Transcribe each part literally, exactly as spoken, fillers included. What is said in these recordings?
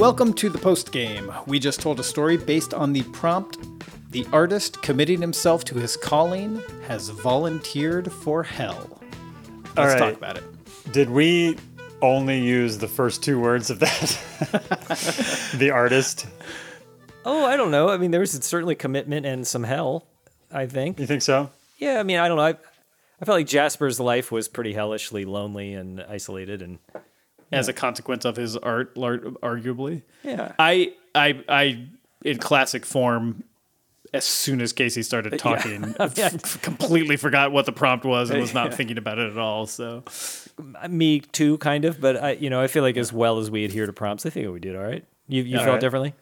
Welcome to the post game. We just told a story based on the prompt. The artist, committing himself to his calling, has volunteered for hell. Let's All right. talk about it. Did we only use the first two words of that? The artist. Oh, I don't know. I mean, there was certainly commitment and some hell, I think. You think so? Yeah, I mean, I don't know. I, I felt like Jasper's life was pretty hellishly lonely and isolated, and As a consequence of his art, lar- arguably. yeah, I, I, I, in classic form, as soon as Casey started talking, f- completely forgot what the prompt was and was not Yeah. thinking about it at all. So, me too, kind of. But I, you know, I feel like as well as we adhere to prompts, I think we did all right. You, you All felt right. differently?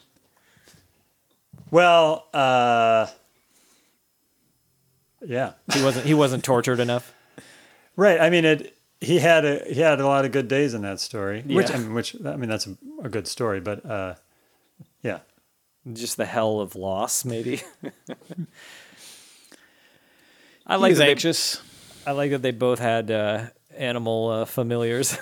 Well, uh, yeah. He wasn't. He wasn't tortured enough. Right. I mean, it. He had a he had a lot of good days in that story. Which Yeah. I mean, which I mean, that's a, a good story. But uh, yeah. Just the hell of loss, maybe. I like like he's that they, anxious. I like that they both had uh, animal uh, familiars.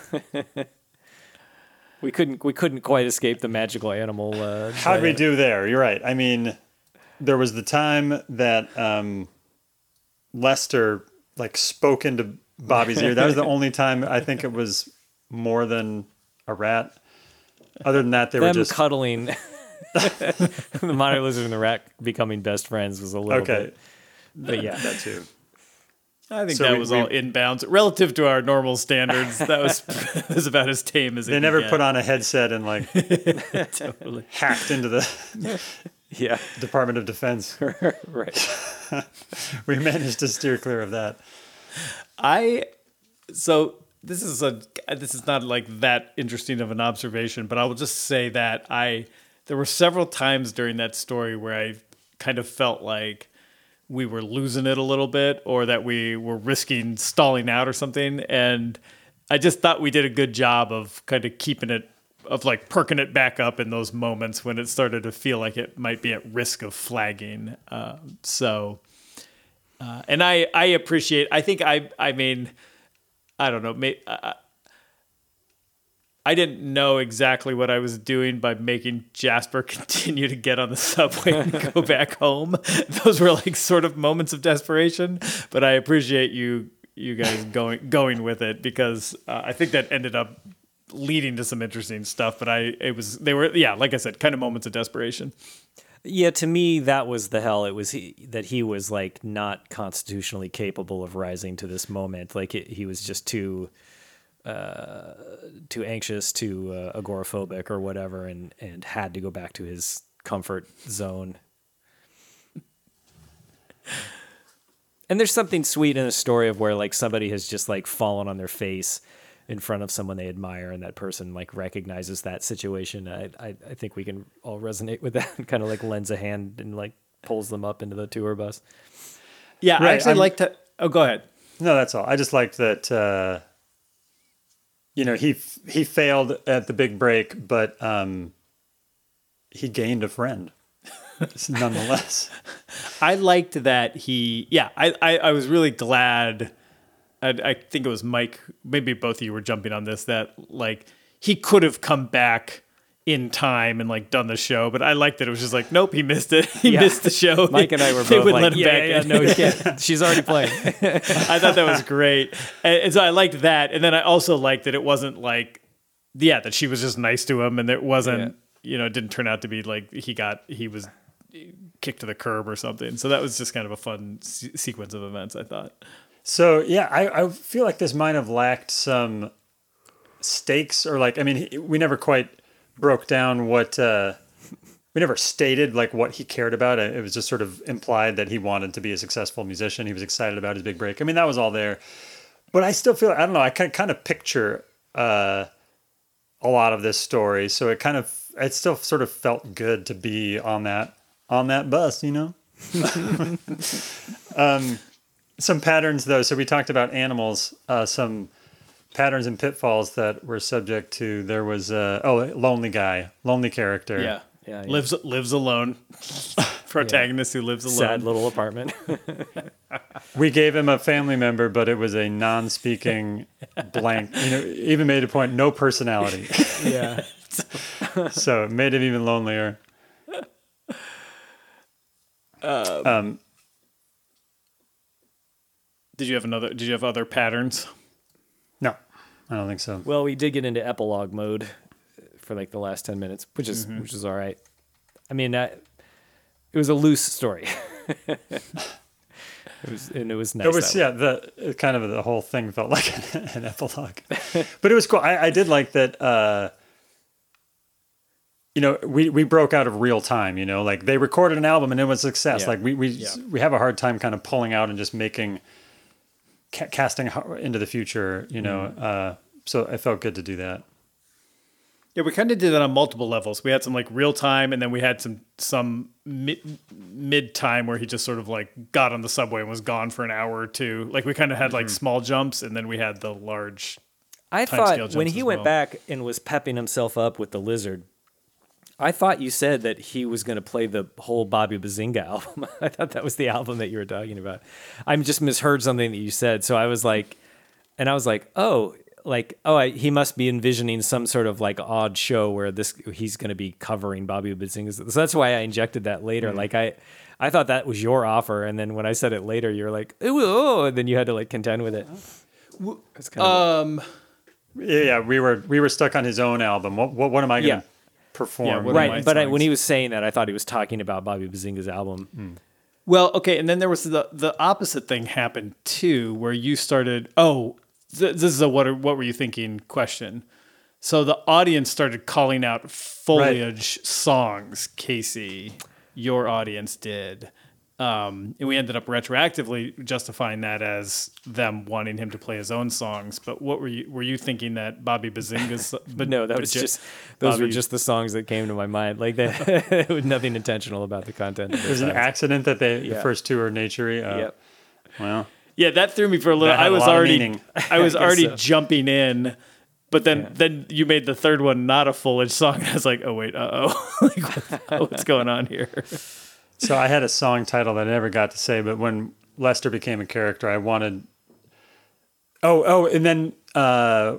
we couldn't. We couldn't quite escape the magical animal. Uh, How'd we diet. do there? You're right. I mean, there was the time that um, Lester like spoke into Bobby's ear. That was the only time I think it was more than a rat. Other than that, they Them were just cuddling. The monitor lizard and the rat becoming best friends was a little okay. bit. But yeah, That too. I think So that we- was we- all in bounds relative to our normal standards. That was that was about as tame as it They could never get. put on a headset and like Totally. hacked into the yeah, Department of Defense. right. We managed to steer clear of that. I so this is a this is not like that interesting of an observation, but I will just say that I there were several times during that story where I kind of felt like we were losing it a little bit, or that we were risking stalling out or something, and I just thought we did a good job of kind of keeping it of like perking it back up in those moments when it started to feel like it might be at risk of flagging. Uh, so. Uh, and I, I appreciate, I think I, I mean, I don't know, may, uh, I didn't know exactly what I was doing by making Jasper continue to get on the subway and go back home. Those were like sort of moments of desperation, but I appreciate you, you guys going, going with it, because uh, I think that ended up leading to some interesting stuff, but I, it was, they were, yeah, like I said, kind of moments of desperation. Yeah, to me, that was the hell. It was he, that he was like not constitutionally capable of rising to this moment. Like it, he was just too, uh, too anxious, too uh, agoraphobic, or whatever, and and had to go back to his comfort zone. And there's something sweet in a story of where like somebody has just like fallen on their face in front of someone they admire, and that person like recognizes that situation. I, I, I think we can all resonate with that, and kind of like lends a hand and like pulls them up into the tour bus. Yeah, I Right, actually I'm- like to, oh, go ahead. No, that's all. I just liked that. Uh, you know, he f- he failed at the big break, but um, he gained a friend, nonetheless. I liked that he, yeah, I, I, I was really glad. I, I think it was Mike, maybe both of you were jumping on this, that like he could have come back in time and like done the show, but I liked that it was just like, nope, he missed it. He Yeah. missed the show. Mike and I were They both wouldn't like, let him yeah, back yeah, yeah, in. no, he can't. She's already playing. I thought that was great. And, and so I liked that. And then I also liked that it wasn't like, yeah, that she was just nice to him, and it wasn't, you know, it didn't turn out to be like he got, he was kicked to the curb or something. So that was just kind of a fun se- sequence of events, I thought. So yeah, I, I feel like this might have lacked some stakes, or like, I mean, he- we never quite broke down what, uh, we never stated like what he cared about. It was just sort of implied that he wanted to be a successful musician. He was excited about his big break. I mean, that was all there, but I still feel, I don't know, I can kind of picture uh, a lot of this story. So it kind of, it still sort of felt good to be on that, on that bus, you know? um, Some patterns, though. So we talked about animals. Uh, some patterns and pitfalls that we're subject to. There was uh, oh, a lonely guy, lonely character. Yeah. Yeah, yeah. Lives lives alone. Protagonist who lives alone. Sad little apartment. We gave him a family member, but it was a non-speaking blank. You know, even made a point, no personality. Yeah. So it made him even lonelier. Um, Um, did you have another? Did you have other patterns? no, I don't think so. Well, we did get into epilogue mode for like the last ten minutes, which is Mm-hmm. which is all right. I mean, I, it was a loose story. It was, and it was nice. It was that way. yeah. The kind of the whole thing felt like an, an epilogue, but it was cool. I, I did like that. Uh, you know, we we broke out of real time. You know, like they recorded an album and it was a success. Yeah. Like we we Yeah. we have a hard time kind of pulling out and just making ca- casting ho- into the future. You know, uh, so it felt good to do that. Yeah, we kind of did that on multiple levels. We had some like real time, and then we had some some mid mid time where he just sort of like got on the subway and was gone for an hour or two. Like we kind of had like small jumps, and then we had the large. I time scale thought jumps when as he went well. back and was pepping himself up with the lizard, I thought you said that he was going to play the whole Bobby Bazinga album. I thought that was the album that you were talking about. I just misheard something that you said, so I was like, and I was like, oh, like oh, I, he must be envisioning some sort of like odd show where this he's going to be covering Bobby Bazinga. So that's why I injected that later. Like I, I thought that was your offer, and then when I said it later, you're like, ooh, oh, and then you had to like contend with it. It's kind of Um, Yeah, yeah, we were we were stuck on his own album. What what, what am I going to Yeah. perform? Yeah, what am right, my but I, when songs? he was saying that, I thought he was talking about Bobby Bazinga's album. well, okay, and then there was the the opposite thing happened too, where you started. Oh, th- this is a what are, what were you thinking question. So the audience started calling out foliage songs. Casey, your audience did. Um, and we ended up retroactively justifying that as them wanting him to play his own songs. But what were you were you thinking that Bobby Bazinga's? But No, that was just those were Bobby- just the songs that came to my mind. Like that, it was nothing intentional about the content. Of It was an songs. accident that they the Yeah. first two were naturey. Uh, Yep. Well, Yeah, that threw me for a little. That had I a was lot of already, meaning. I was I guess already so. jumping in, but then Yeah. then you made the third one not a Foliage song. And I was like, oh wait, uh oh, like what, what's going on here? so I had a song title that I never got to say, but when Lester became a character, I wanted. Oh, oh, and then uh,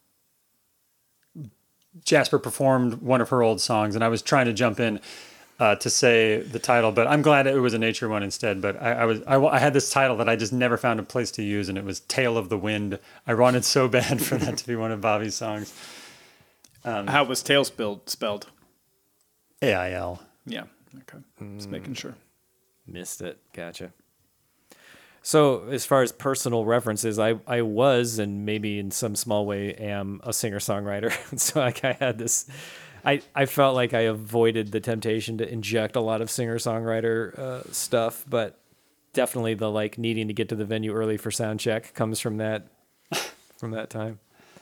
Jasper performed one of her old songs, and I was trying to jump in uh, to say the title, but I'm glad it was a nature one instead. But I, I was I, wa- I had this title that I just never found a place to use, and it was "Tale of the Wind." I wanted so bad for that to be one of Bobby's songs. How was tail spelled? Spelled? A I L. Yeah. Okay. Just making sure. Missed it. Gotcha. So, as far as personal references, I, I was, and maybe in some small way am, a singer-songwriter. So, like, I had this, I, I felt like I avoided the temptation to inject a lot of singer-songwriter uh, stuff, but definitely the, like, needing to get to the venue early for sound check comes from that, from that time.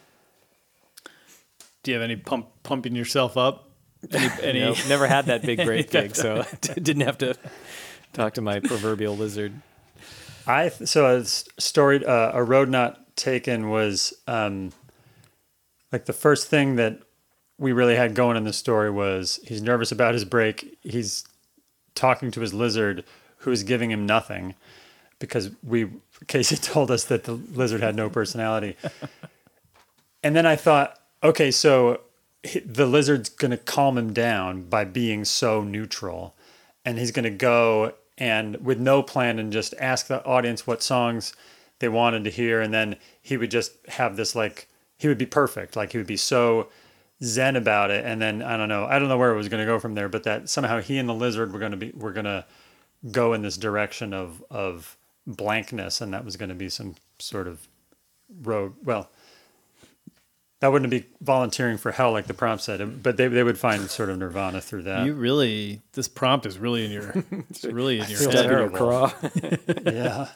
Do you have any pump pumping yourself up? Any? any You know, never had that big break gig, so I didn't have to talk to my proverbial lizard. I th- so a s- story uh, a road not taken was um, like the first thing that we really had going in the story was he's nervous about his break. He's talking to his lizard, who is giving him nothing because we Casey told us that the lizard had no personality. And then I thought, okay, so he- the lizard's going to calm him down by being so neutral, and he's going to go and with no plan and just ask the audience what songs they wanted to hear, and then he would just have this like he would be perfect, like he would be so zen about it, and then I don't know, I don't know where it was going to go from there, but that somehow he and the lizard were going to be were going to go in this direction of of blankness, and that was going to be some sort of road. Well, that wouldn't be volunteering for hell like the prompt said, but they they would find sort of nirvana through that. You really, this prompt is really in your, it's really in your Feels head. terrible. Craw. Yeah.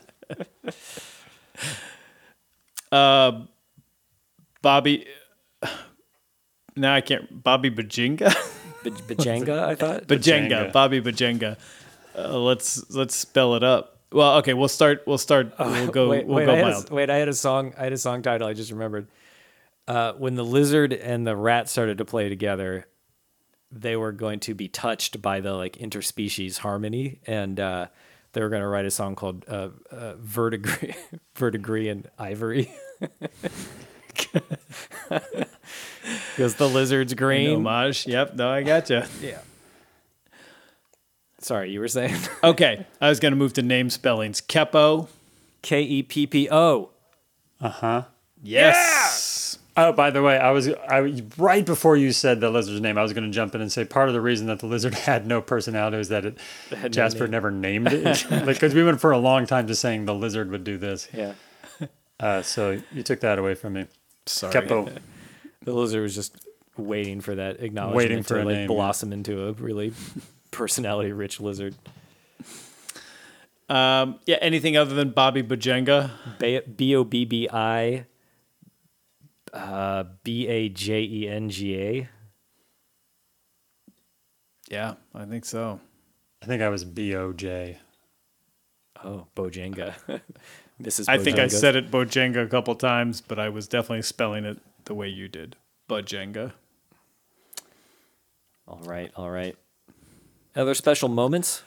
Uh, Bobby, now I can't, Bobby Bajinga? Baj- Bajanga, I thought. Bajenga, Bajenga. Bobby Bajenga. Uh, let's let's spell it up. Well, okay, we'll start. We'll start. we'll go. Oh, wait, we'll wait, go I had mild. a, wait, I had a song. I had a song title. I just remembered. Uh, when the lizard and the rat started to play together, they were going to be touched by the like interspecies harmony, and uh, they were going to write a song called uh, uh, "Verdigris," "Verdigris and Ivory." Because the lizard's An green. homage. Yep. No, I gotcha. Yeah. Sorry, you were saying? Okay. I was going to move to name spellings. Keppo. K E P P O. Uh huh. Yes. Oh, by the way, I was I right before you said the lizard's name, I was going to jump in and say part of the reason that the lizard had no personality was that it, had no Jasper name. never named it. Like, because we went for a long time just saying the lizard would do this. Yeah. Uh, so you took that away from me. Sorry. Keppo. The lizard was just waiting for that acknowledgement Waiting for to a like name, blossom into a really personality-rich lizard. Um, yeah. Anything other than Bobby Bojenga? B O B B I uh, B A J E N G A. Yeah, I think so. I think I was B O J. Oh, Bojenga. Missus I think I Bojenga. said it Bojenga a couple times, but I was definitely spelling it the way you did. Bojenga. All right, all right. Other special moments?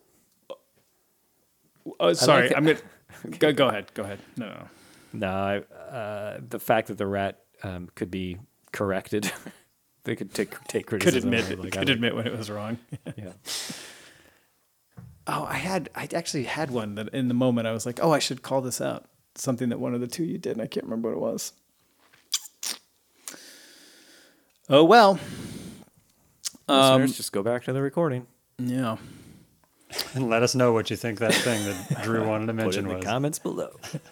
Oh, sorry. it. I'm gonna go. Go ahead. Go ahead. No, no. No, I, uh, the fact that the rat um, could be corrected. They could take take Could criticism. admit. or, like, could I don't- admit when it was wrong. Yeah. Oh, I had. I actually had one that in the moment I was like, oh, I should call this out. Something that one of the two you did, and I can't remember what it was. Oh well. Um, Listeners, just go back to the recording. Yeah. And let us know what you think that thing that Drew wanted to Put it mention in the was. comments below.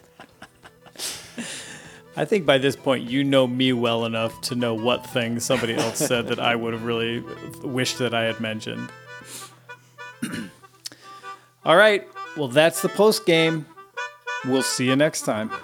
I think by this point you know me well enough to know what thing somebody else said that I would have really wished that I had mentioned. All right. Well, that's the post game. We'll see you next time.